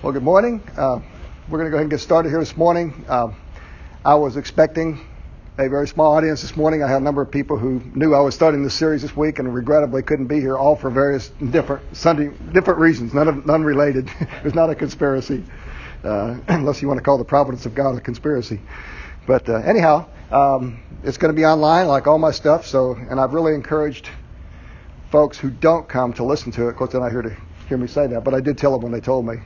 Well, good morning. We're going to go ahead and get started here this morning. I was expecting a very small audience this morning. I had a number of people who knew I was starting this series this week and regrettably couldn't be here, all for various different reasons, none related. It's not a conspiracy, unless you want to call the providence of God a conspiracy. But anyhow, it's going to be online like all my stuff. And I've really encouraged folks who don't come to listen to it. Of course, they're not here to hear me say that, but I did tell them when they told me.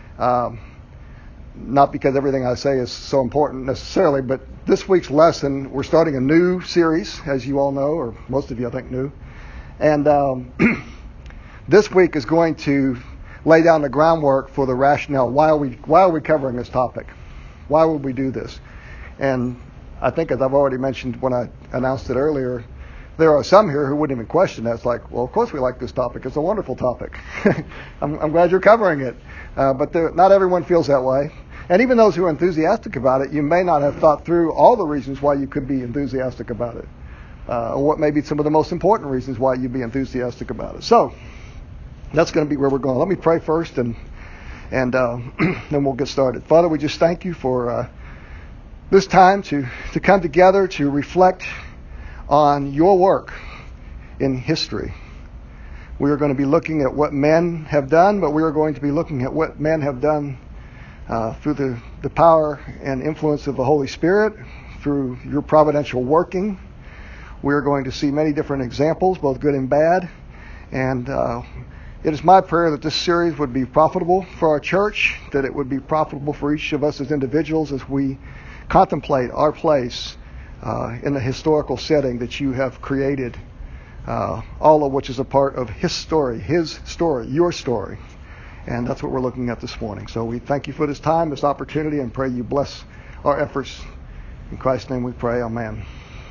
Not because everything I say is so important necessarily, but this week's lesson, we're starting a new series, as you all know, or most of you I think knew. And this week is going to lay down the groundwork for the rationale. Why are we covering this topic? Why would we do this? And I think, as I've already mentioned when I announced it earlier, there are some here who wouldn't even question that. It's like, well, of course we like this topic. It's a wonderful topic. I'm glad you're covering it. But not everyone feels that way. And even those who are enthusiastic about it, you may not have thought through all the reasons why you could be enthusiastic about it. Or what may be some of the most important reasons why you'd be enthusiastic about it. So that's going to be where we're going. Let me pray first and then we'll get started. Father, we just thank you for this time to come together to reflect on your work in history. We are going to be looking at what men have done, but we are going to be looking at what men have done through the power and influence of the Holy Spirit, through your providential working. We are going to see many different examples, both good and bad. And it is my prayer that this series would be profitable for our church, that it would be profitable for each of us as individuals as we contemplate our place in the historical setting that you have created, all of which is a part of his story, your story. And that's what we're looking at this morning. So we thank you for this time, this opportunity, and pray you bless our efforts. In Christ's name we pray, amen.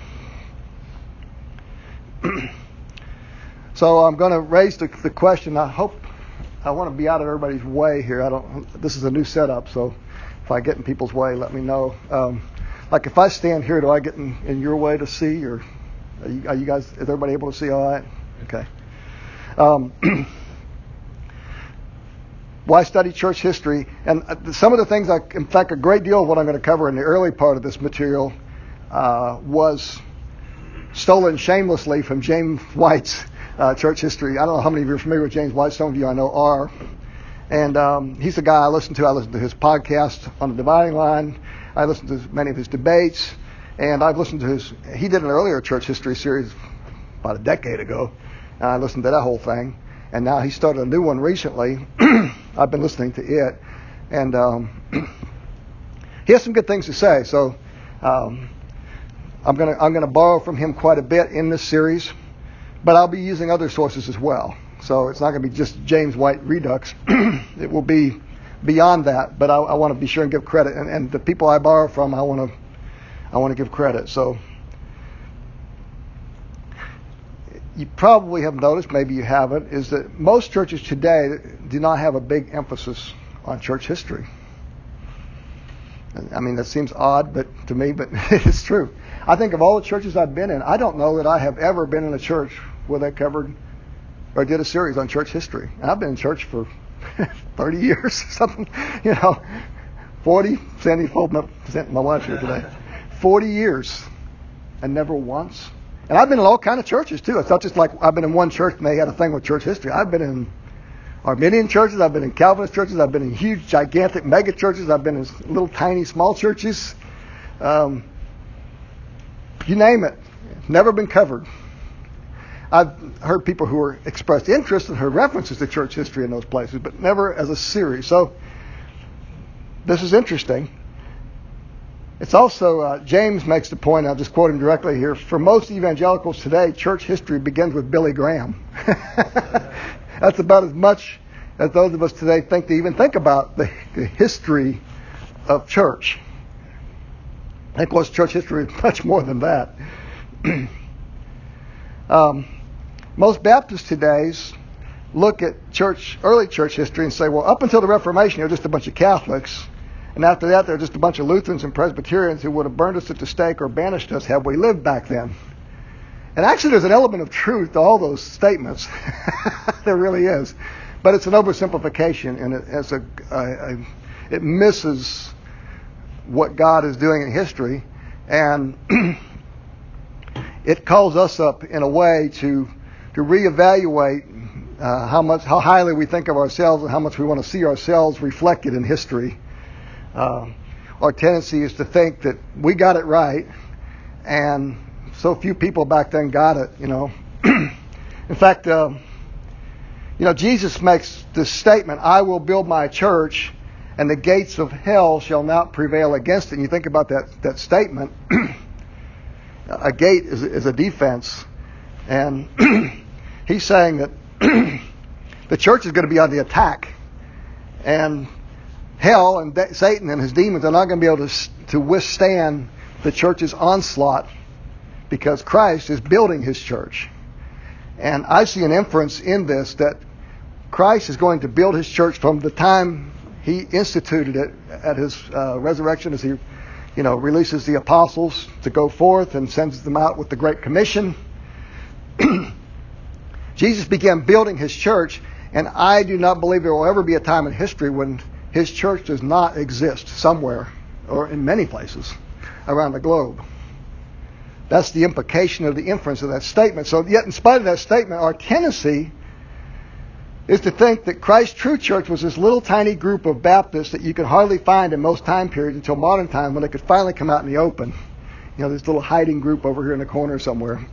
So I'm going to raise the question. I want to be out of everybody's way here. This is a new setup, so if I get in people's way, let me know. Like if I stand here, do I get in your way to see, or are you guys? Is everybody able to see all right? Okay. Why study church history? And some of the things, in fact, a great deal of what I'm going to cover in the early part of this material was stolen shamelessly from James White's church history. I don't know how many of you are familiar with James White. Some of you I know are. And he's a guy I listen to. I listen to his podcast on the Dividing Line. I listened to many of his debates, and I've listened to he did an earlier church history series about a decade ago, and I listened to that whole thing, and now he started a new one recently. I've been listening to it, and he has some good things to say, so I'm gonna borrow from him quite a bit in this series, but I'll be using other sources as well, so it's not going to be just James White Redux. It will be beyond that, but I want to be sure and give credit, and the people I borrow from, I want to give credit. So you probably have noticed, maybe you haven't, is that most churches today do not have a big emphasis on church history. I mean, that seems odd, but it's true. I think of all the churches I've been in, I don't know that I have ever been in a church where they covered or did a series on church history. And I've been in church for 30 years, something, 40. Sandy pulled my watch here today. 40 years, and never once. And I've been in all kind of churches too. It's not just like I've been in one church and they had a thing with church history. I've been in Arminian churches. I've been in Calvinist churches. I've been in huge, gigantic mega churches. I've been in little, tiny, small churches. You name it. Never been covered. I've heard people who are expressed interest and heard references to church history in those places, but never as a series. So this is interesting. It's also, James makes the point, I'll just quote him directly here, for most evangelicals today, church history begins with Billy Graham. That's about as much as those of us today think to even think about the history of church. And of course, church history is much more than that. Most Baptists today look at early church history and say, well, up until the Reformation, they're just a bunch of Catholics. And after that, they're just a bunch of Lutherans and Presbyterians who would have burned us at the stake or banished us had we lived back then. And actually, there's an element of truth to all those statements. There really is. But it's an oversimplification, and it misses what God is doing in history, and it calls us up in a way to reevaluate how highly we think of ourselves and how much we want to see ourselves reflected in history. Our tendency is to think that we got it right, and so few people back then got it. In fact, Jesus makes this statement: "I will build my church, and the gates of hell shall not prevail against it." And you think about that statement. A gate is a defense, and he's saying that the church is going to be on the attack, and hell and Satan and his demons are not going to be able to withstand the church's onslaught, because Christ is building his church. And I see an inference in this that Christ is going to build his church from the time he instituted it at his resurrection, as he releases the apostles to go forth and sends them out with the Great Commission. Jesus began building his church, and I do not believe there will ever be a time in history when his church does not exist somewhere, or in many places around the globe. That's the implication of the inference of that statement. So yet, in spite of that statement, our tendency is to think that Christ's true church was this little tiny group of Baptists that you could hardly find in most time periods until modern time, when they could finally come out in the open. This little hiding group over here in the corner somewhere.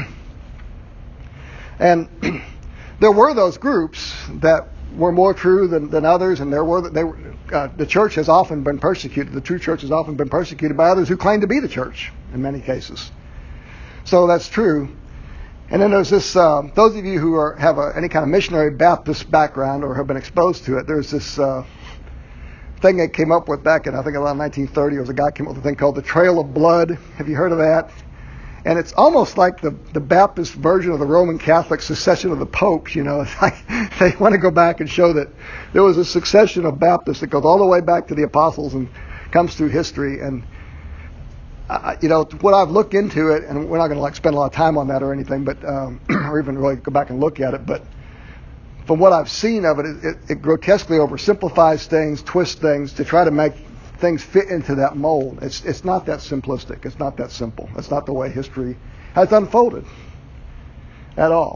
And there were those groups that were more true than others, and the church has often been persecuted. The true church has often been persecuted by others who claim to be the church in many cases. So that's true. And then there's this, those of you who have any kind of missionary Baptist background or have been exposed to it, there's this thing they came up with back in, I think, around 1930. There was a guy came up with a thing called the Trail of Blood. Have you heard of that? And it's almost like the Baptist version of the Roman Catholic succession of the popes. It's like they want to go back and show that there was a succession of Baptists that goes all the way back to the apostles and comes through history. And what I've looked into it, and we're not going to spend a lot of time on that or anything, but or even really go back and look at it. But from what I've seen of it, it grotesquely oversimplifies things, twists things to try to make things fit into that mold. It's not that simplistic. It's not that simple. It's not the way history has unfolded at all.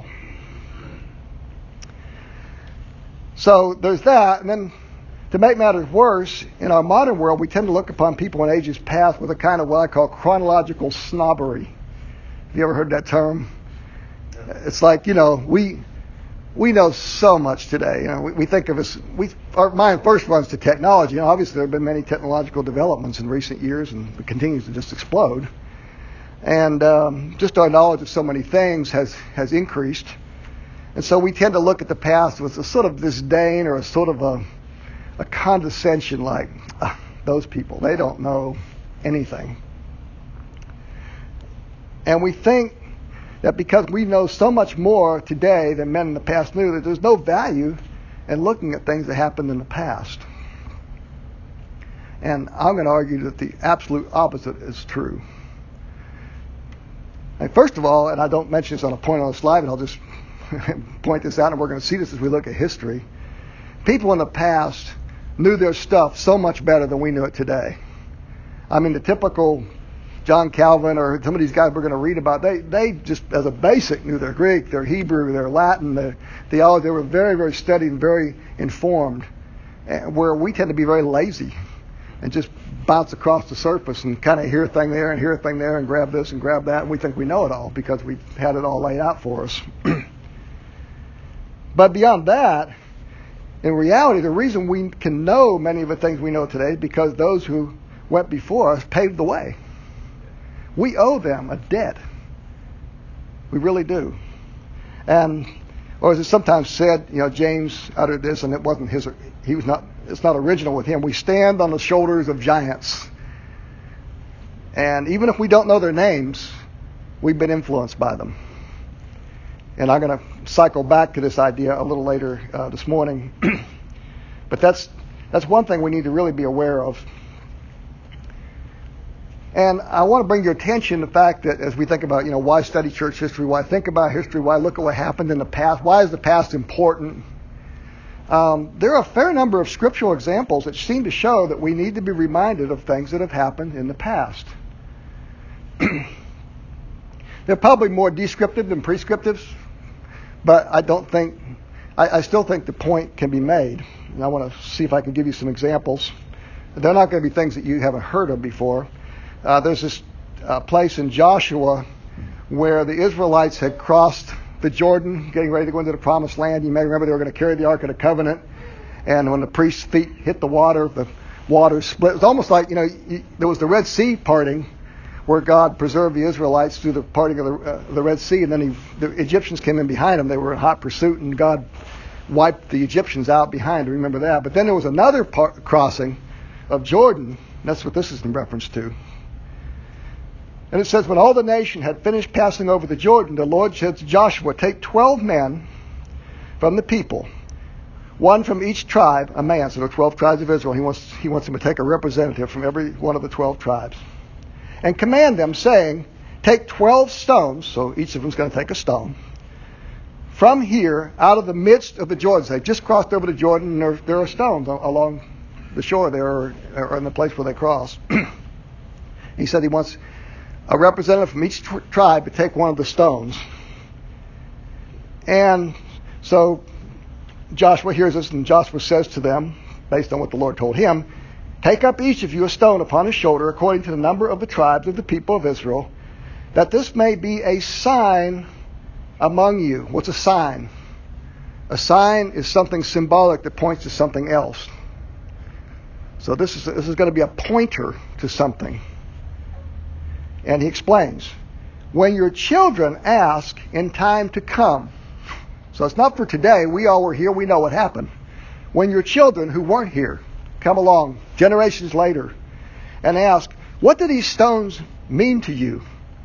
So there's that, and then to make matters worse, in our modern world, we tend to look upon people in ages past with a kind of what I call chronological snobbery. Have you ever heard that term? It's like, we know so much today. We think of us. Our mind first runs to technology. Obviously, there have been many technological developments in recent years, and it continues to just explode. And just our knowledge of so many things has increased. And so we tend to look at the past with a sort of disdain or a sort of a condescension, like those people, they don't know anything. And we think that because we know so much more today than men in the past knew, that there's no value in looking at things that happened in the past. And I'm going to argue that the absolute opposite is true. And first of all, and I don't mention this on a point on the slide, but I'll just point this out, and we're going to see this as we look at history. People in the past knew their stuff so much better than we knew it today. I mean, the typical John Calvin or some of these guys we're going to read about, they just, as a basic, knew their Greek, their Hebrew, their Latin, their theology. They were very, very studied and very informed, where we tend to be very lazy and just bounce across the surface and kind of hear a thing there and hear a thing there and grab this and grab that, and we think we know it all because we had it all laid out for us. But beyond that, in reality, the reason we can know many of the things we know today is because those who went before us paved the way. We owe them a debt. We really do. And, or as it's sometimes said, James uttered this, and it wasn't his. It's not original with him. We stand on the shoulders of giants. And even if we don't know their names, we've been influenced by them. And I'm going to cycle back to this idea a little later this morning. But that's one thing we need to really be aware of. And I want to bring your attention to the fact that as we think about, why study church history, why think about history, why look at what happened in the past, why is the past important? there are a fair number of scriptural examples that seem to show that we need to be reminded of things that have happened in the past. They're probably more descriptive than prescriptive, but I still think the point can be made. And I want to see if I can give you some examples. They're not going to be things that you haven't heard of before. There's this place in Joshua where the Israelites had crossed the Jordan, getting ready to go into the Promised Land. You may remember they were going to carry the Ark of the Covenant, and when the priest's feet hit the water split. It was almost like, there was the Red Sea parting, where God preserved the Israelites through the parting of the Red Sea, and then the Egyptians came in behind them. They were in hot pursuit, and God wiped the Egyptians out behind. Remember that. But then there was another crossing of Jordan. That's what this is in reference to. And it says, when all the nation had finished passing over the Jordan, the Lord said to Joshua, take 12 men from the people, one from each tribe, a man. So there are 12 tribes of Israel. He wants them to take a representative from every one of the 12 tribes. And command them, saying, take 12 stones, so each of them is going to take a stone, from here, out of the midst of the Jordan. They just crossed over the Jordan, and there are stones along the shore there, or in the place where they cross. He said he wants a representative from each tribe to take one of the stones. And so Joshua hears this, and Joshua says to them, based on what the Lord told him, take up each of you a stone upon his shoulder, according to the number of the tribes of the people of Israel, that this may be a sign among you. What's a sign? A sign is something symbolic that points to something else. So this is going to be a pointer to something. And he explains, when your children ask in time to come, so it's not for today, we all were here, we know what happened. When your children who weren't here come along generations later and ask, what do these stones mean to you?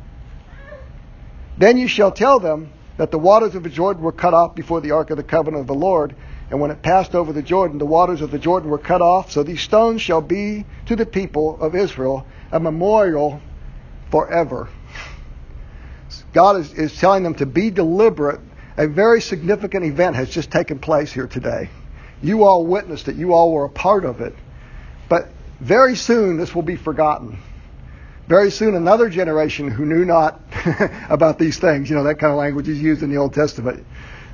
Then you shall tell them that the waters of the Jordan were cut off before the Ark of the Covenant of the Lord, and when it passed over the Jordan, the waters of the Jordan were cut off, so these stones shall be to the people of Israel a memorial forever. God is telling them to be deliberate. A very significant event has just taken place here today. You all witnessed it. You all were a part of it. But very soon this will be forgotten. Very soon another generation who knew not about these things, that kind of language is used in the Old Testament.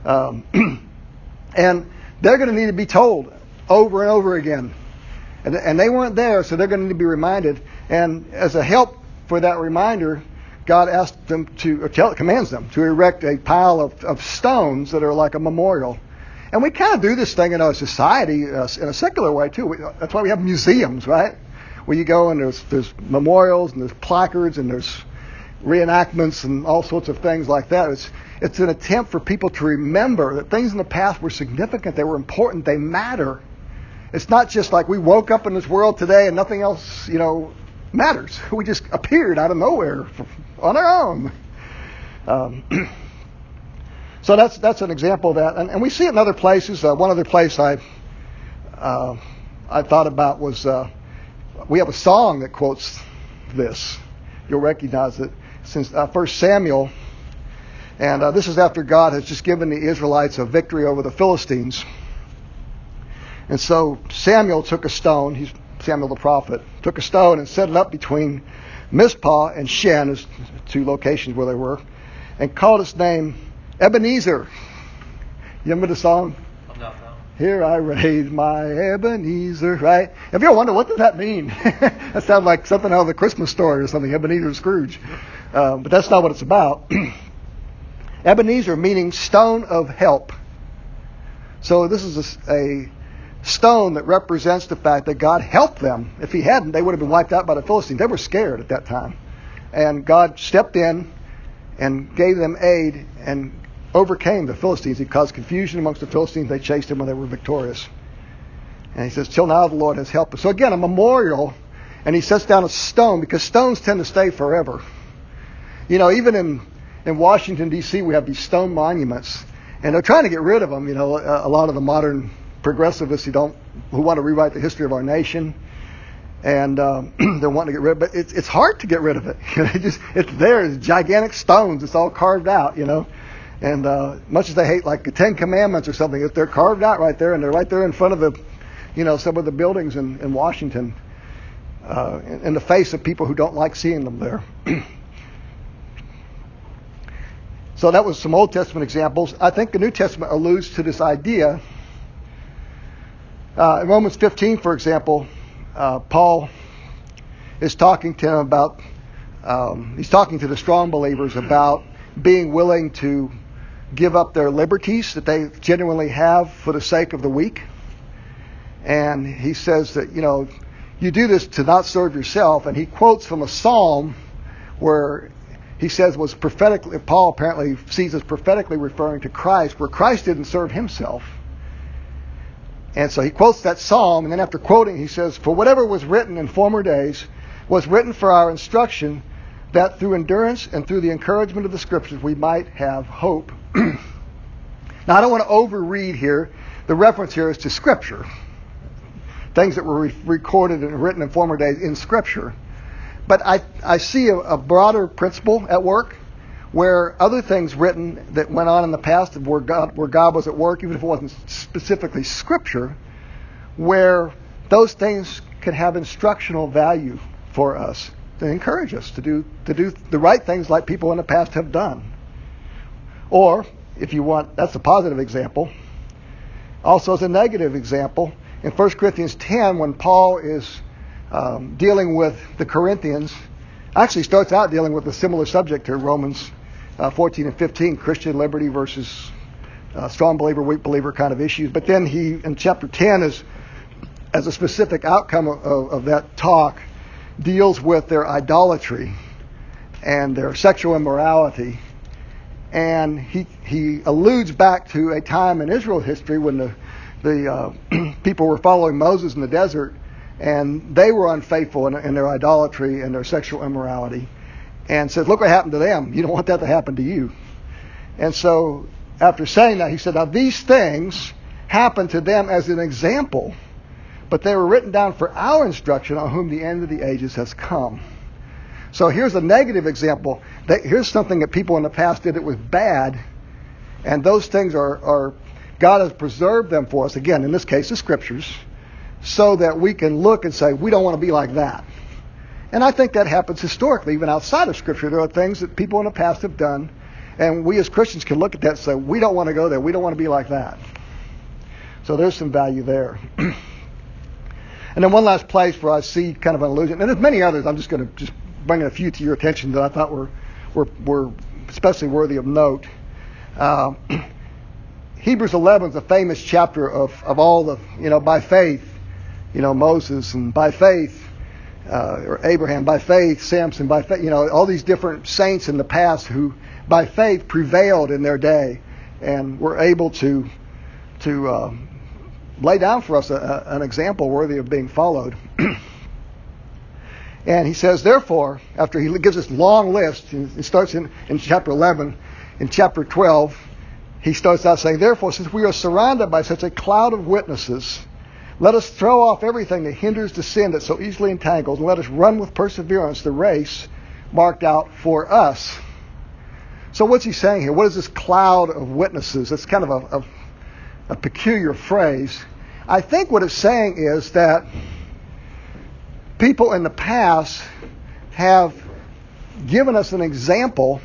And they're going to need to be told over and over again. And they weren't there, so they're going to need to be reminded. And as a help for that reminder, God asked them commands them to erect a pile of stones that are like a memorial. And we kind of do this thing in our society in a secular way too. That's why we have museums, right? Where you go and there's memorials and there's placards and there's reenactments and all sorts of things like that. It's an attempt for people to remember that things in the past were significant, they were important, they matter. It's not just like we woke up in this world today and nothing else, matters. We just appeared out of nowhere on our own. So that's an example of that, and we see it in other places. One other place I thought about was we have a song that quotes this. You'll recognize it. Since 1 Samuel, and this is after God has just given the Israelites a victory over the Philistines. And so Samuel took a stone. Samuel the prophet took a stone and set it up between Mizpah and Shen, as two locations where they were, and called its name Ebenezer. You remember the song? Here I raise my Ebenezer, right? Have you ever wondered, what does that mean? That sounds like something out of the Christmas story or something, Ebenezer Scrooge. But that's not what it's about. Ebenezer meaning stone of help. So this is a stone that represents the fact that God helped them. If he hadn't, they would have been wiped out by the Philistines. They were scared at that time. And God stepped in and gave them aid and overcame the Philistines. He caused confusion amongst the Philistines. They chased him when they were victorious. And he says, till now the Lord has helped us. So again, a memorial, and he sets down a stone, because stones tend to stay forever. Even in Washington, D.C., we have these stone monuments, and they're trying to get rid of them. A lot of the modern progressivists who want to rewrite the history of our nation, and they're wanting to get rid of it. But it's hard to get rid of it. It's there. It's gigantic stones. It's all carved out, And much as they hate like the Ten Commandments or something, they're carved out right there, and they're right there in front of some of the buildings in Washington, in the face of people who don't like seeing them there. So that was some Old Testament examples. I think the New Testament alludes to this idea. In Romans 15, for example, Paul is talking to them about, he's talking to the strong believers about being willing to give up their liberties that they genuinely have for the sake of the weak. And he says that, you do this to not serve yourself. And he quotes from a psalm where he says was prophetically, Paul apparently sees as prophetically referring to Christ, where Christ didn't serve himself. And so he quotes that psalm, and then after quoting, he says, "For whatever was written in former days was written for our instruction, that through endurance and through the encouragement of the Scriptures we might have hope." Now, I don't want to overread here. The reference here is to Scripture. Things that were recorded and written in former days in Scripture. But I see a broader principle at work, where other things written that went on in the past where God was at work, even if it wasn't specifically Scripture, where those things could have instructional value for us to encourage us to do the right things like people in the past have done. Or, if you want, that's a positive example. Also, as a negative example, in 1 Corinthians 10, when Paul is dealing with the Corinthians, actually starts out dealing with a similar subject to Romans 14 and 15, Christian liberty versus strong believer, weak believer kind of issues. But then he, in chapter 10, as a specific outcome of that talk, deals with their idolatry and their sexual immorality. And he alludes back to a time in Israel history when the people were following Moses in the desert, and they were unfaithful in their idolatry and their sexual immorality. And says, look what happened to them. You don't want that to happen to you. And so after saying that, he said, now these things happened to them as an example, but they were written down for our instruction, on whom the end of the ages has come. So here's a negative example. Here's something that people in the past did that was bad, and those things are God has preserved them for us, again, in this case, the Scriptures, so that we can look and say, we don't want to be like that. And I think that happens historically, even outside of Scripture. There are things that people in the past have done, and we as Christians can look at that and say, we don't want to go there. We don't want to be like that. So there's some value there. And then one last place where I see kind of an allusion, and there's many others. I'm just going to just bring a few to your attention that I thought were especially worthy of note. Hebrews 11 is a famous chapter of all the, by faith, Moses, and by faith, or Abraham, by faith, Samson, by faith, all these different saints in the past who, by faith, prevailed in their day and were able to lay down for us an example worthy of being followed. And he says, therefore, after he gives this long list, it starts in chapter 11, in chapter 12, he starts out saying, therefore, since we are surrounded by such a cloud of witnesses, let us throw off everything that hinders the sin that so easily entangles, and let us run with perseverance the race marked out for us. So what's he saying here? What is this cloud of witnesses? It's kind of a peculiar phrase. I think what it's saying is that people in the past have given us an example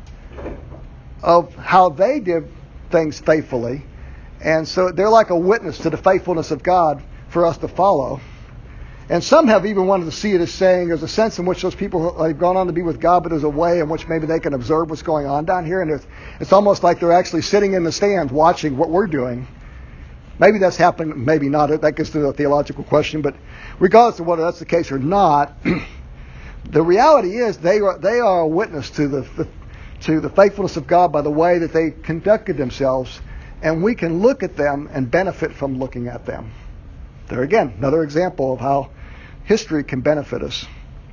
of how they did things faithfully. And so they're like a witness to the faithfulness of God for us to follow. And some have even wanted to see it as saying there's a sense in which those people have gone on to be with God, but there's a way in which maybe they can observe what's going on down here. And it's almost like they're actually sitting in the stands watching what we're doing. Maybe that's happened, maybe not. That gets to a theological question. But regardless of whether that's the case or not, the reality is they are a witness to the faithfulness of God by the way that they conducted themselves. And we can look at them and benefit from looking at them. There again, another example of how history can benefit us.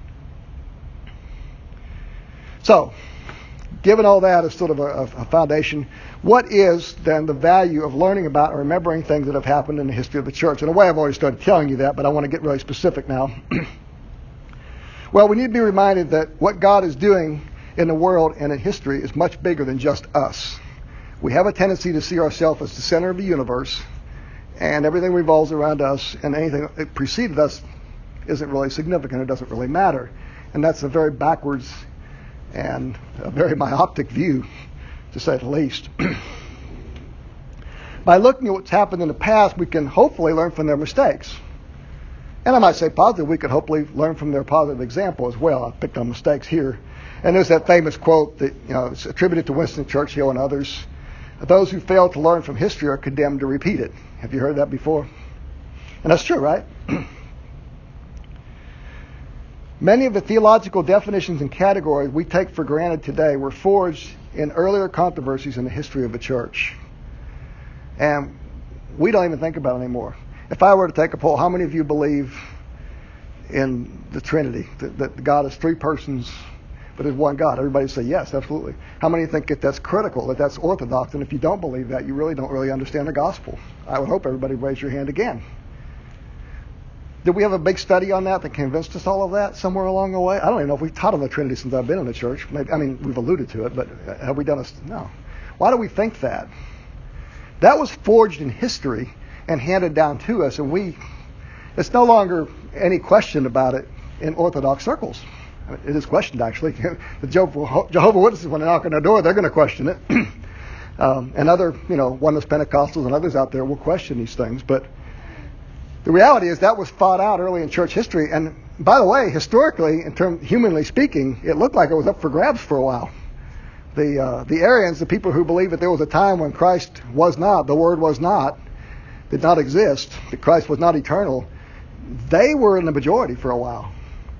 So, given all that as sort of a foundation, what is then the value of learning about or remembering things that have happened in the history of the church? In a way, I've already started telling you that, but I want to get really specific now. Well, we need to be reminded that what God is doing in the world and in history is much bigger than just us. We have a tendency to see ourselves as the center of the universe, and everything revolves around us, and anything that preceded us isn't really significant. It doesn't really matter. And that's a very backwards and a very myopic view, to say the least. By looking at what's happened in the past, we can hopefully learn from their mistakes. And I might say positive, we could hopefully learn from their positive example as well. I've picked on mistakes here. And there's that famous quote that it's attributed to Winston Churchill and others. Those who fail to learn from history are condemned to repeat it. Have you heard that before? And that's true, right? Many of the theological definitions and categories we take for granted today were forged in earlier controversies in the history of the church. And we don't even think about it anymore. If I were to take a poll, how many of you believe in the Trinity, that God is three persons, but there's one God? Everybody would say yes, absolutely. How many think that that's critical, that that's orthodox? And if you don't believe that, you really don't understand the gospel. I would hope everybody would raise your hand again. Did we have a big study on that convinced us all of that somewhere along the way? I don't even know if we've taught on the Trinity since I've been in the church. Maybe, we've alluded to it, but have we done no. Why do we think that? That was forged in history and handed down to us, and it's no longer any question about it in Orthodox circles. It is questioned, actually. The Jehovah's Witnesses, when they knock on our door, they're going to question it. And other, Oneness Pentecostals and others out there will question these things. But the reality is that was fought out early in church history. And by the way, historically, humanly speaking, it looked like it was up for grabs for a while. The Arians, the people who believed that there was a time when Christ was not, the Word was not, did not exist, that Christ was not eternal, they were in the majority for a while.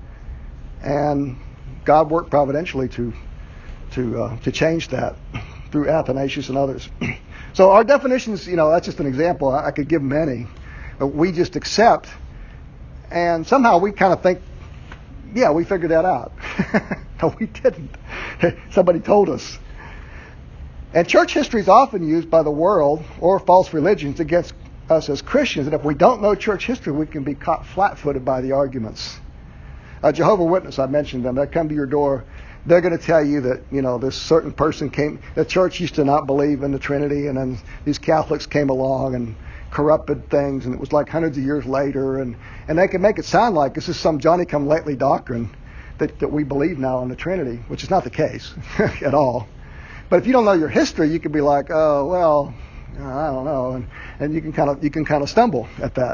And God worked providentially to change that through Athanasius and others. So our definitions, that's just an example. I could give many. But we just accept, and somehow we kind of think, yeah, we figured that out. No, we didn't. Somebody told us. And church history is often used by the world or false religions against us as Christians. And if we don't know church history, we can be caught flat-footed by the arguments. Jehovah's Witness, I mentioned them. They come to your door. They're going to tell you that, this certain person the church used to not believe in the Trinity, and then these Catholics came along and corrupted things, and it was like hundreds of years later. And they can make it sound like this is some Johnny-come-lately doctrine that we believe now in the Trinity, which is not the case at all. But if you don't know your history, you could be like, oh, well, I don't know. And you can kind of stumble at that.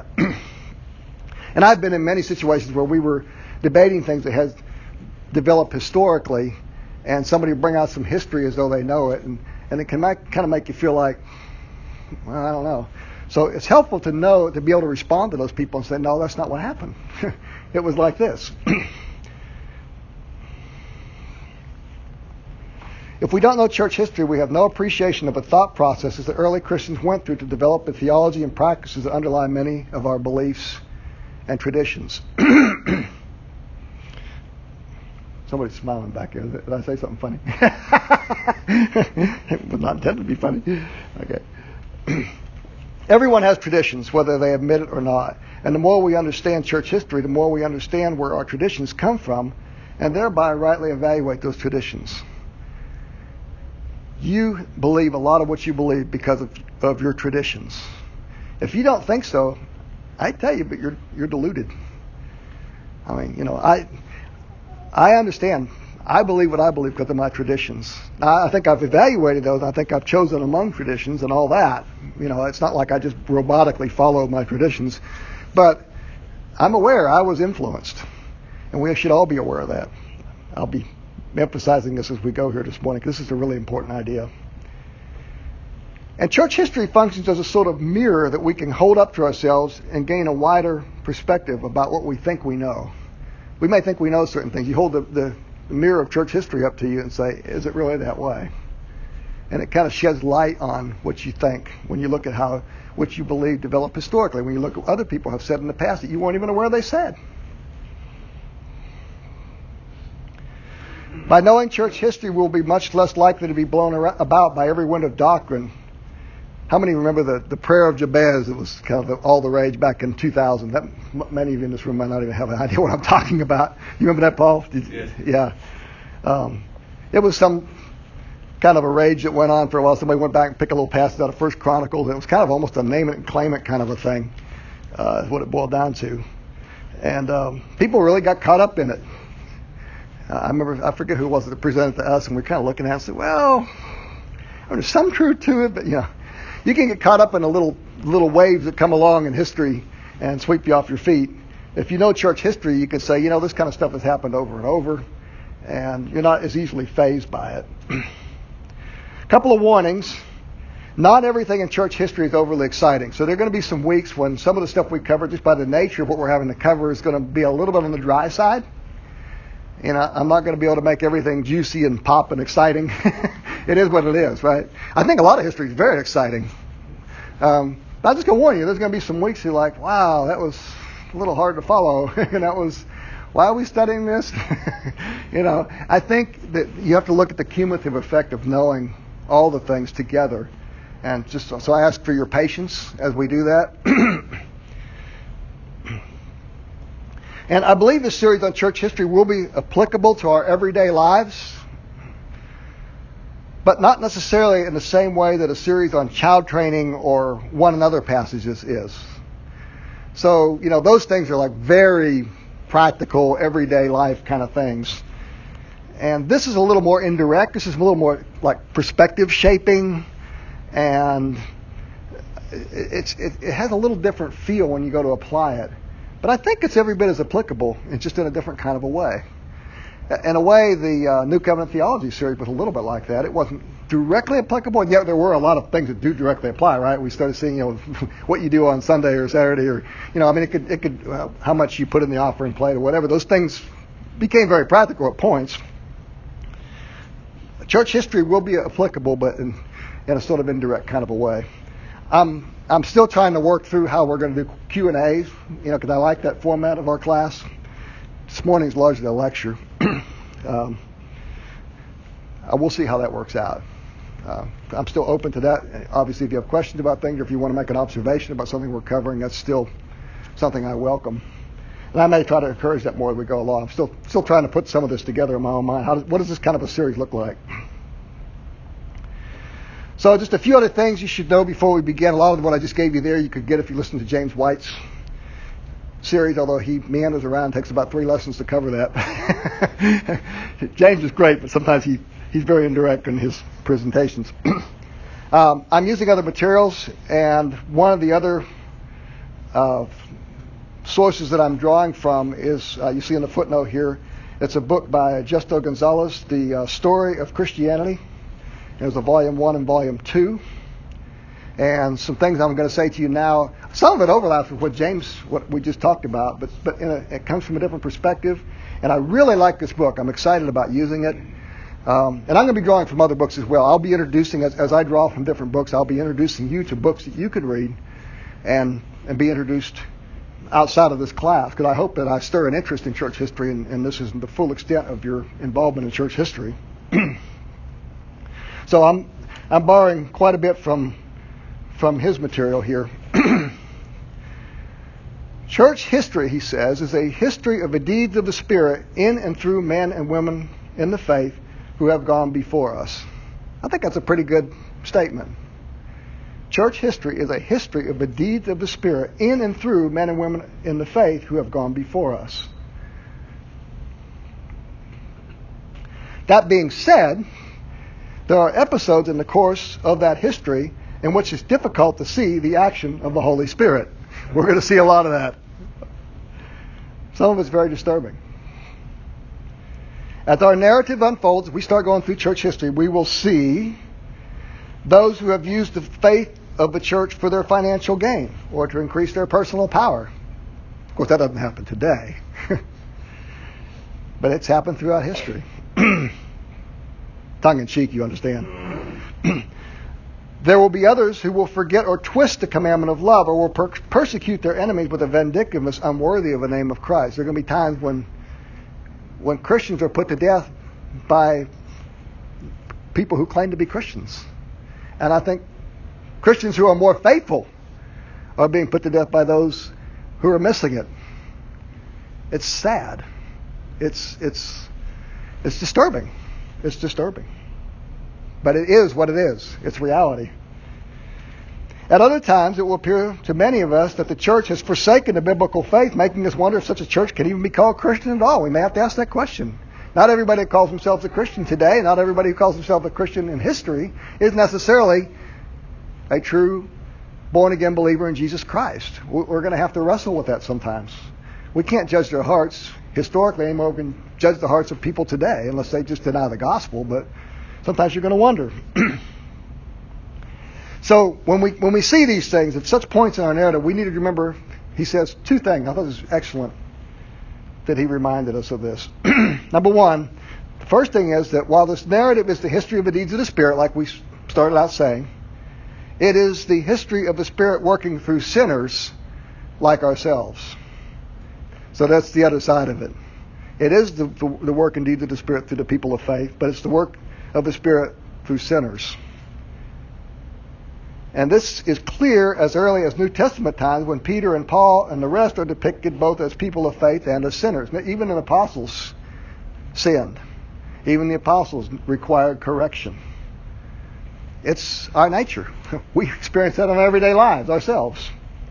And I've been in many situations where we were debating things that has developed historically, and somebody will bring out some history as though they know it, and it can kind of make you feel like, well, I don't know. So it's helpful to be able to respond to those people and say, no, that's not what happened. It was like this. If we don't know church history, we have no appreciation of the thought processes that early Christians went through to develop the theology and practices that underlie many of our beliefs and traditions. Somebody's smiling back here. Did I say something funny? It was not intended to be funny. Okay. Everyone has traditions, whether they admit it or not. And the more we understand church history, the more we understand where our traditions come from, and thereby rightly evaluate those traditions. You believe a lot of what you believe because of your traditions. If you don't think so, I tell you, but you're deluded. I understand. I believe what I believe because of my traditions. I think I've evaluated those. I think I've chosen among traditions and all that. It's not like I just robotically follow my traditions. But I'm aware I was influenced. And we should all be aware of that. I'll be emphasizing this as we go here this morning, because this is a really important idea. And church history functions as a sort of mirror that we can hold up to ourselves and gain a wider perspective about what we think we know. We may think we know certain things. You hold the mirror of church history up to you and say, is it really that way? And it kind of sheds light on what you think when you look at what you believe developed historically, when you look at what other people have said in the past that you weren't even aware they said. By knowing church history, we'll be much less likely to be blown about by every wind of doctrine. How many remember the prayer of Jabez? It was kind of all the rage back in 2000. Many of you in this room might not even have an idea what I'm talking about. You remember that, Paul? Yes. Yeah. It was some kind of a rage that went on for a while. Somebody went back and picked a little passage out of First Chronicles. It was kind of almost a name it and claim it kind of a thing, is what it boiled down to. And people really got caught up in it. I forget who it was that presented to us, and we were kind of looking at it and said, well, there's some truth to it, but you can get caught up in the little waves that come along in history and sweep you off your feet. If you know church history, you can say, this kind of stuff has happened over and over, and you're not as easily fazed by it. A couple of warnings. Not everything in church history is overly exciting. So there are going to be some weeks when some of the stuff we cover, just by the nature of what we're having to cover, is going to be a little bit on the dry side. I'm not going to be able to make everything juicy and pop and exciting. It is what it is, right? I think a lot of history is very exciting. But I'm just going to warn you, there's going to be some weeks you're like, wow, that was a little hard to follow. Why are we studying this? I think that you have to look at the cumulative effect of knowing all the things together. And so I ask for your patience as we do that. And I believe this series on church history will be applicable to our everyday lives, but not necessarily in the same way that a series on child training or one another passages is. So, those things are like very practical, everyday life kind of things. And this is a little more indirect. This is a little more like perspective shaping, and it has a little different feel when you go to apply it. But I think it's every bit as applicable, it's just in a different kind of a way. In a way, the New Covenant Theology series was a little bit like that. It wasn't directly applicable, and yet there were a lot of things that do directly apply, right? We started seeing, what you do on Sunday or Saturday, or, it could how much you put in the offering plate or whatever. Those things became very practical at points. Church history will be applicable, but in a sort of indirect kind of a way. I'm still trying to work through how we're going to do Q&As, because I like that format of our class. This morning's largely a lecture. We'll see how that works out. I'm still open to that. Obviously, if you have questions about things or if you want to make an observation about something we're covering, that's still something I welcome. And I may try to encourage that more as we go along. I'm still trying to put some of this together in my own mind. What does this kind of a series look like? So just a few other things you should know before we begin. A lot of what I just gave you there you could get if you listen to James White's series, although he meanders around, takes about 3 lessons to cover that. James is great, but sometimes he's very indirect in his presentations. I'm using other materials, and one of the other sources that I'm drawing from is, you see in the footnote here, it's a book by Justo Gonzalez, The Story of Christianity. There's a volume 1 and volume 2. And some things I'm going to say to you now, some of it overlaps with what we just talked about, but it comes from a different perspective. And I really like this book. I'm excited about using it. And I'm going to be drawing from other books as well. I'll be introducing, as I draw from different books, I'll be introducing you to books that you could read and be introduced outside of this class, because I hope that I stir an interest in church history, and this isn't the full extent of your involvement in church history. So I'm borrowing quite a bit from his material here. Church history, he says, is a history of the deeds of the Spirit in and through men and women in the faith who have gone before us. I think that's a pretty good statement. Church history is a history of the deeds of the Spirit in and through men and women in the faith who have gone before us. That being said, there are episodes in the course of that history in which it's difficult to see the action of the Holy Spirit. We're going to see a lot of that. Some of it's very disturbing. As our narrative unfolds, we start going through church history, we will see those who have used the faith of the church for their financial gain or to increase their personal power. Of course, that doesn't happen today. But it's happened throughout history. Tongue in cheek, you understand. There will be others who will forget or twist the commandment of love, or will persecute their enemies with a vindictiveness unworthy of the name of Christ. There are going to be times when Christians are put to death by people who claim to be Christians. And I think Christians who are more faithful are being put to death by those who are missing it. It's sad. It's disturbing. It's disturbing. But it is what it is. It's reality. At other times, it will appear to many of us that the church has forsaken the biblical faith, making us wonder if such a church can even be called Christian at all. We may have to ask that question. Not everybody that calls themselves a Christian today, not everybody who calls himself a Christian in history, is necessarily a true born-again believer in Jesus Christ. We're going to have to wrestle with that sometimes. We can't judge their hearts historically anymore. We can judge the hearts of people today, unless they just deny the gospel, but sometimes you're going to wonder. So when we see these things, at such points in our narrative, we need to remember, he says two things. I thought it was excellent that he reminded us of this. Number one, the first thing is that while this narrative is the history of the deeds of the Spirit, like we started out saying, it is the history of the Spirit working through sinners like ourselves. So that's the other side of it. It is the work and deeds of the Spirit through the people of faith, but it's the work of the Spirit through sinners. And this is clear as early as New Testament times when Peter and Paul and the rest are depicted both as people of faith and as sinners. Even the apostles sinned. Even the apostles required correction. It's our nature. We experience that in our everyday lives ourselves.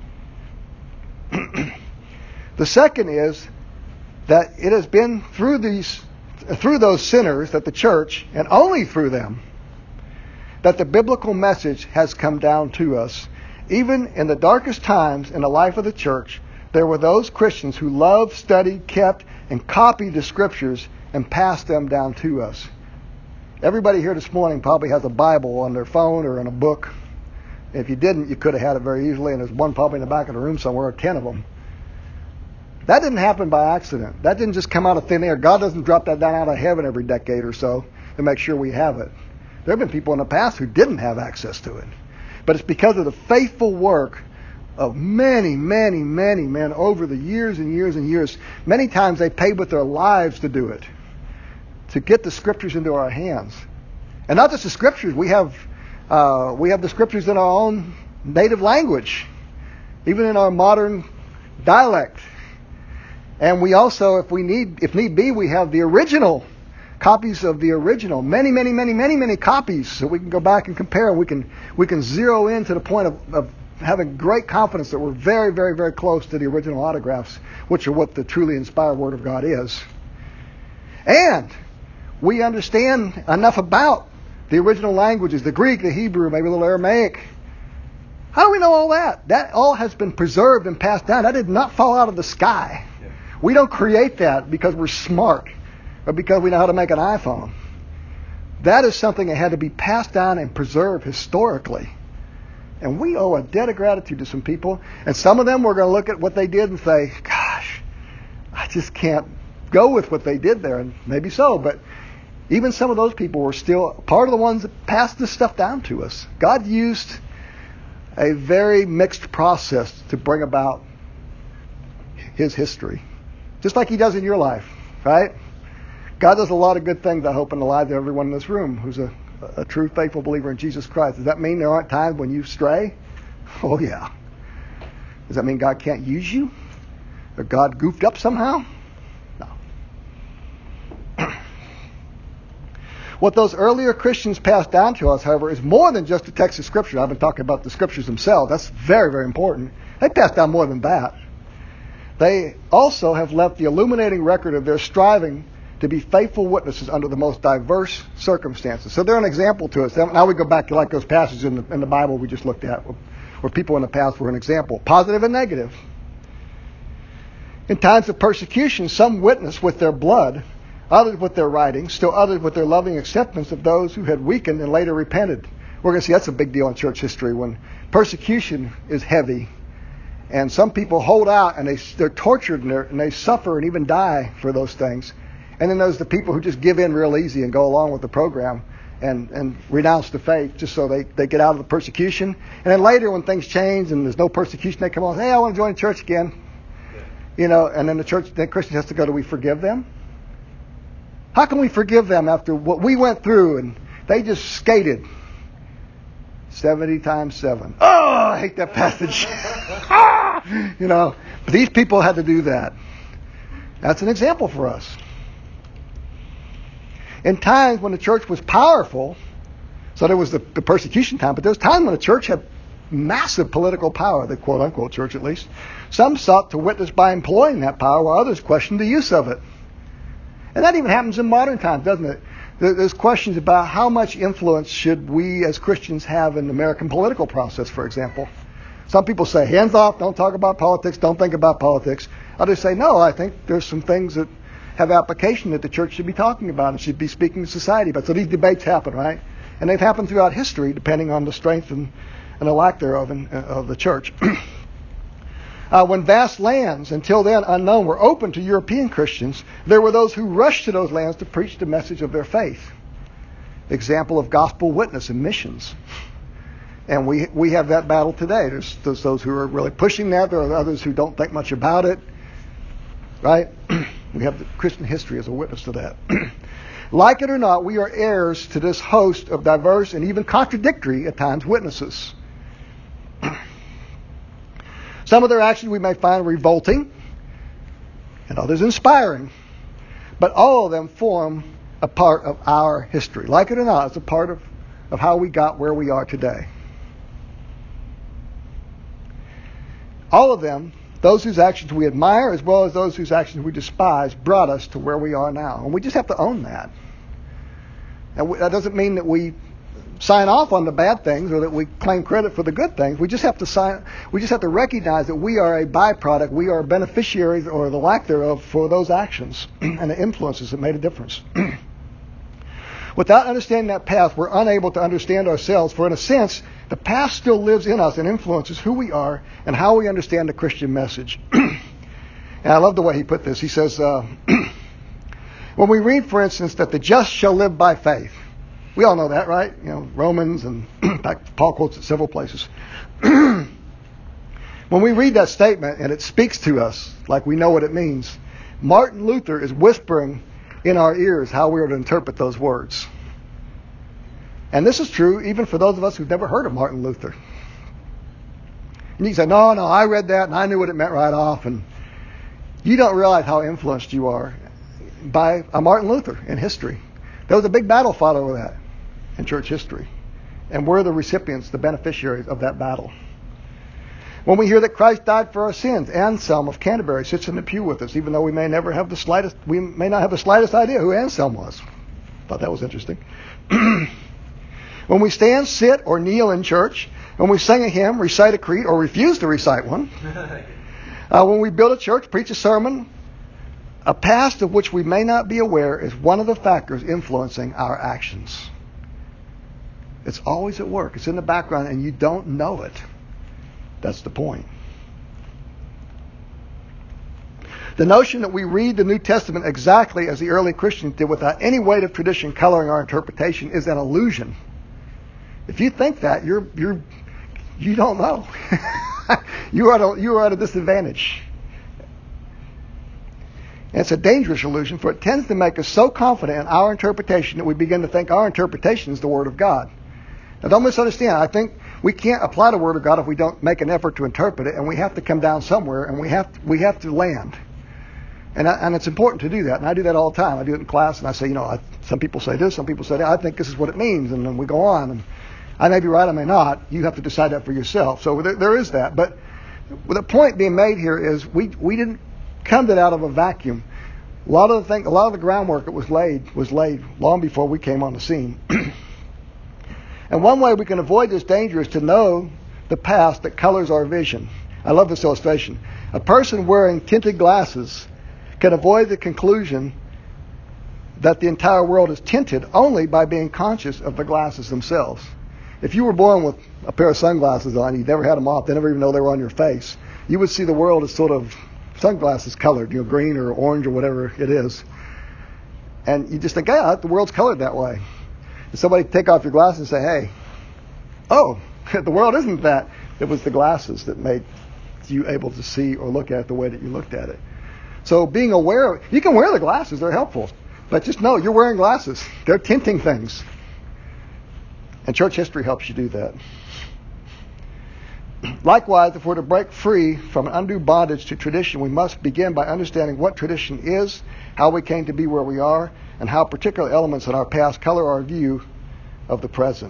The second is that it has been through those sinners that the church, and only through them, that the biblical message has come down to us. Even in the darkest times in the life of the church, there were those Christians who loved, studied, kept, and copied the Scriptures and passed them down to us. Everybody here this morning probably has a Bible on their phone or in a book. If you didn't, you could have had it very easily, and there's one probably in the back of the room somewhere, or 10 of them. That didn't happen by accident. That didn't just come out of thin air. God doesn't drop that down out of heaven every decade or so to make sure we have it. There have been people in the past who didn't have access to it. But it's because of the faithful work of many, many, many men over the years and years and years. Many times they paid with their lives to do it, to get the Scriptures into our hands. And not just the Scriptures. We have the Scriptures in our own native language, even in our modern dialect. And we also, if need be, we have the original copies of the original, many copies, so we can go back and compare. We can zero in to the point of having great confidence that we're very, very, very close to the original autographs, which are what the truly inspired Word of God is. And we understand enough about the original languages, the Greek, the Hebrew, maybe a little Aramaic. How do we know all that? That all has been preserved and passed down. That did not fall out of the sky. Yeah. We don't create that because we're smart, or because we know how to make an iPhone. That is something that had to be passed down and preserved historically. And we owe a debt of gratitude to some people. And some of them we're going to look at what they did and say, gosh, I just can't go with what they did there. And maybe so, but even some of those people were still part of the ones that passed this stuff down to us. God used a very mixed process to bring about His history. Just like He does in your life, right? God does a lot of good things, I hope, in the lives of everyone in this room who's a true, faithful believer in Jesus Christ. Does that mean there aren't times when you stray? Oh, yeah. Does that mean God can't use you? Or God goofed up somehow? No. What those earlier Christians passed down to us, however, is more than just the text of Scripture. I've been talking about the Scriptures themselves. That's very, very important. They passed down more than that. They also have left the illuminating record of their striving to be faithful witnesses under the most diverse circumstances. So they're an example to us. Now we go back to like those passages in the Bible we just looked at, where people in the past were an example, positive and negative. In times of persecution, some witnessed with their blood, others with their writings, still others with their loving acceptance of those who had weakened and later repented. We're going to see that's a big deal in church history when persecution is heavy. And some people hold out and they're tortured and they suffer and even die for those things. And then there's the people who just give in real easy and go along with the program and renounce the faith just so they get out of the persecution. And then later when things change and there's no persecution, they come on, hey, I want to join the church again. You know, and then the Christian has to go, do we forgive them? How can we forgive them after what we went through and they just skated 70 times 7? Oh, I hate that passage. You know, but these people had to do that. That's an example for us. In times when the church was powerful, So there was the persecution time, but there was time when the church had massive political power, the quote-unquote church at least. Some sought to witness by employing that power, while others questioned the use of it. And that even happens in modern times, doesn't it? There's questions about how much influence should we as Christians have in the American political process, for example. Some people say, hands off, don't talk about politics, don't think about politics. Others say, no, I think there's some things that have application that the church should be talking about and should be speaking to society about. So these debates happen, right? And they've happened throughout history, depending on the strength and the lack thereof of the church. When vast lands, until then unknown, were open to European Christians, there were those who rushed to those lands to preach the message of their faith. Example of gospel witness and missions. And we have that battle today. There's those who are really pushing that. There are others who don't think much about it. Right? We have the Christian history as a witness to that. Like it or not, we are heirs to this host of diverse and even contradictory at times witnesses. Some of their actions we may find revolting and others inspiring. But all of them form a part of our history. Like it or not, it's a part of how we got where we are today. All of them, those whose actions we admire as well as those whose actions we despise, brought us to where we are now. And we just have to own that. And that doesn't mean that we sign off on the bad things or that we claim credit for the good things. We just have to recognize that we are a byproduct, we are beneficiaries or the lack thereof for those actions and the influences that made a difference. Without understanding that path, we're unable to understand ourselves, for in a sense, the past still lives in us and influences who we are and how we understand the Christian message. And I love the way he put this. He says, when we read, for instance, that the just shall live by faith, we all know that, right? You know, Romans, and in fact, Paul quotes it several places. When we read that statement and it speaks to us like we know what it means, Martin Luther is whispering in our ears how we are to interpret those words. And this is true even for those of us who've never heard of Martin Luther. And you say, no, I read that and I knew what it meant right off. And you don't realize how influenced you are by Martin Luther in history. There was a big battle fought over that in church history. And we're the recipients, the beneficiaries of that battle. When we hear that Christ died for our sins, Anselm of Canterbury sits in the pew with us, even though we may not have the slightest idea who Anselm was. Thought that was interesting. When we stand, sit, or kneel in church, when we sing a hymn, recite a creed, or refuse to recite one, when we build a church, preach a sermon, a past of which we may not be aware is one of the factors influencing our actions. It's always at work. It's in the background and you don't know it. That's the point. The notion that we read the New Testament exactly as the early Christians did without any weight of tradition coloring our interpretation is an illusion. If you think that, you don't know. You are at a disadvantage. And it's a dangerous illusion, for it tends to make us so confident in our interpretation that we begin to think our interpretation is the Word of God. Now, don't misunderstand. I think we can't apply the Word of God if we don't make an effort to interpret it, and we have to come down somewhere, and we have to land. And it's important to do that, and I do that all the time. I do it in class, and I say, some people say this, some people say that. I think this is what it means, and then we go on. And I may be right, I may not. You have to decide that for yourself. So there is that. But the point being made here is we didn't come to that out of a vacuum. A lot of the groundwork that was laid long before we came on the scene. And one way we can avoid this danger is to know the past that colors our vision. I love this illustration. A person wearing tinted glasses can avoid the conclusion that the entire world is tinted only by being conscious of the glasses themselves. If you were born with a pair of sunglasses on, you never had them off, they never even know they were on your face, you would see the world as sort of sunglasses colored, green or orange or whatever it is. And you just think, the world's colored that way. And somebody take off your glasses and say, hey, the world isn't that. It was the glasses that made you able to see or look at it the way that you looked at it. So being aware, you can wear the glasses, they're helpful. But just know you're wearing glasses. They're tinting things. And church history helps you do that. Likewise, if we're to break free from an undue bondage to tradition, we must begin by understanding what tradition is, how we came to be where we are, and how particular elements in our past color our view of the present.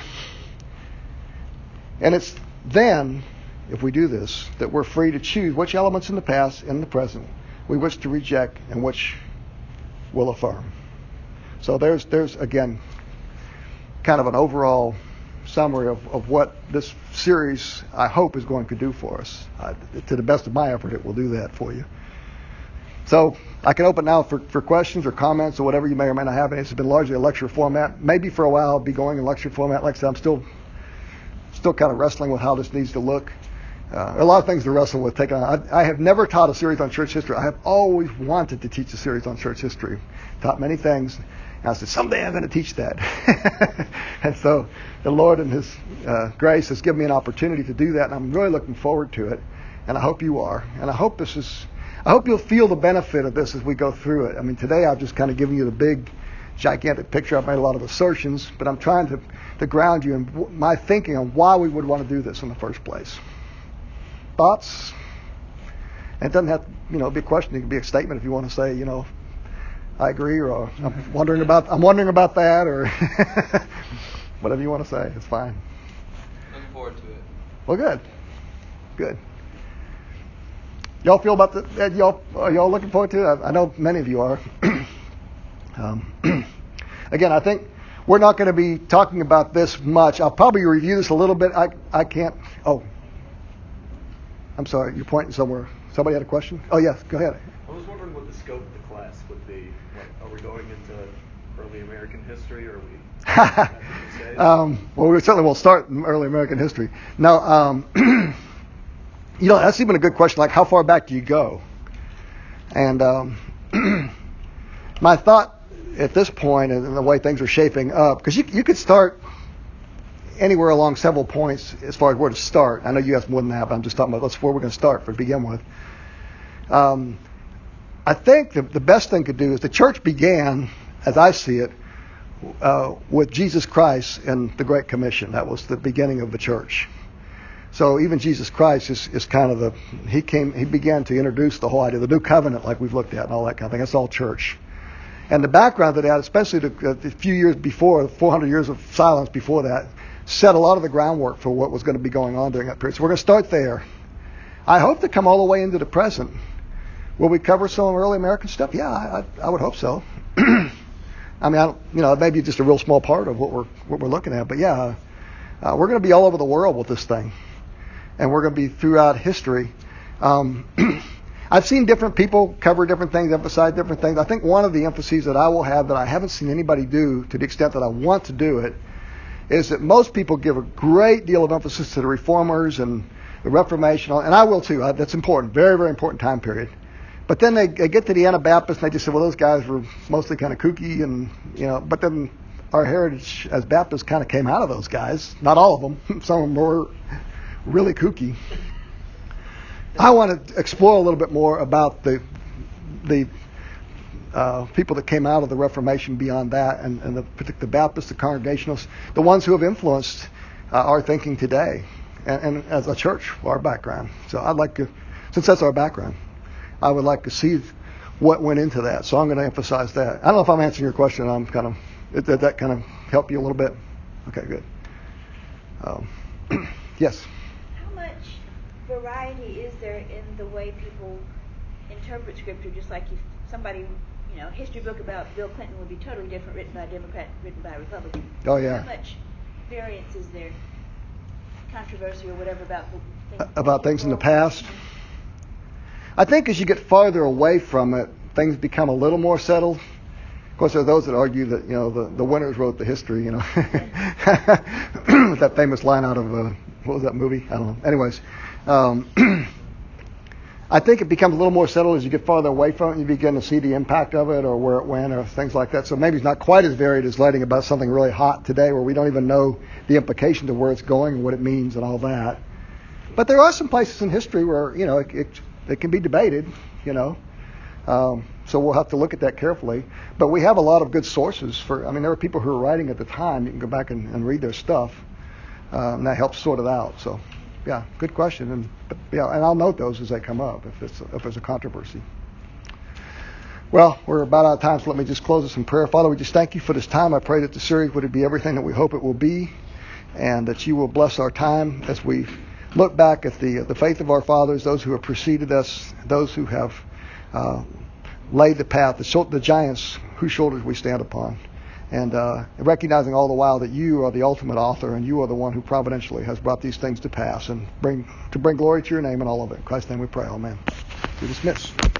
And it's then, if we do this, that we're free to choose which elements in the past and the present we wish to reject and which we'll affirm. So there's again, kind of an overall summary of what this series, I hope, is going to do for us. To the best of my effort, it will do that for you. So I can open now for questions or comments or whatever you may or may not have. It's been largely a lecture format. Maybe for a while I'll be going in lecture format. Like I said, I'm still kind of wrestling with how this needs to look. A lot of things to wrestle with. I have never taught a series on church history. I have always wanted to teach a series on church history. Taught many things. And I said, someday I'm going to teach that. And so the Lord in His grace has given me an opportunity to do that, and I'm really looking forward to it. And I hope you are. And I hope you'll feel the benefit of this as we go through it. I mean, today I've just kind of given you the big, gigantic picture. I've made a lot of assertions, but I'm trying to ground you in my thinking on why we would want to do this in the first place. Thoughts? And it doesn't have to, be a question. It can be a statement if you want to say, I agree, or I'm wondering about that, or whatever you want to say. It's fine. Looking forward to it. Well, good. Y'all feel about that? Are y'all looking forward to it? I know many of you are. Again, I think we're not going to be talking about this much. I'll probably review this a little bit. I can't. Oh, I'm sorry. You're pointing somewhere. Somebody had a question? Oh, yes. Go ahead. I was wondering what the scope of the class would be. Are we going into early American history, or are we? Well, we certainly will start in early American history. Now, that's even a good question. Like, how far back do you go? And my thought at this point, and the way things are shaping up, because you could start anywhere along several points as far as where to start. I know you asked more than that, but I'm just talking about that's where we're going to start to begin with. I think the best thing to do is the church began, as I see it, with Jesus Christ and the Great Commission. That was the beginning of the church. So even Jesus Christ is kind of he began to introduce the whole idea of the new covenant, like we've looked at, and all that kind of thing. That's all church. And the background to that, especially the few years before, 400 years of silence before that, set a lot of the groundwork for what was going to be going on during that period. So we're going to start there. I hope to come all the way into the present. Will we cover some early American stuff? Yeah, I would hope so. I mean, it may be just a real small part of what we're looking at, but yeah, we're going to be all over the world with this thing, and we're going to be throughout history. I've seen different people cover different things, emphasize different things. I think one of the emphases that I will have that I haven't seen anybody do to the extent that I want to do it is that most people give a great deal of emphasis to the Reformers and the Reformation, and I will too. That's important, very, very important time period. But then they get to the Anabaptists and they just say, well, those guys were mostly kind of kooky, and but then our heritage as Baptists kind of came out of those guys. Not all of them. Some of them were really kooky. I want to explore a little bit more about the people that came out of the Reformation beyond that, and the Baptists, the Congregationalists, the ones who have influenced our thinking today, and as a church, our background. So I'd like to, since that's our background, I would like to see what went into that. So I'm going to emphasize that. I don't know if I'm answering your question. Did that kind of help you a little bit? Okay, good. Yes. How much variety is there in the way people interpret Scripture? Just like if somebody, history book about Bill Clinton would be totally different, written by a Democrat, written by a Republican. Oh yeah. How much variance is there, controversy or whatever about things in the past? I think as you get farther away from it, things become a little more settled. Of course, there are those that argue that the winners wrote the history. That famous line out of what was that movie? I don't know. Anyways, I think it becomes a little more settled as you get farther away from it. You begin to see the impact of it, or where it went, or things like that. So maybe it's not quite as varied as writing about something really hot today, where we don't even know the implications of where it's going and what it means and all that. But there are some places in history where it can be debated, so we'll have to look at that carefully. But we have a lot of good sources there were people who were writing at the time. You can go back and read their stuff, and that helps sort it out. So, yeah, good question. And I'll note those as they come up if there's a controversy. Well, we're about out of time, so let me just close this in prayer. Father, we just thank you for this time. I pray that the series would be everything that we hope it will be, and that you will bless our time as we look back at the faith of our fathers, those who have preceded us, those who have laid the path, the giants whose shoulders we stand upon, and recognizing all the while that you are the ultimate author and you are the one who providentially has brought these things to pass and bring glory to your name in all of it. In Christ's name we pray. Amen. You're dismissed.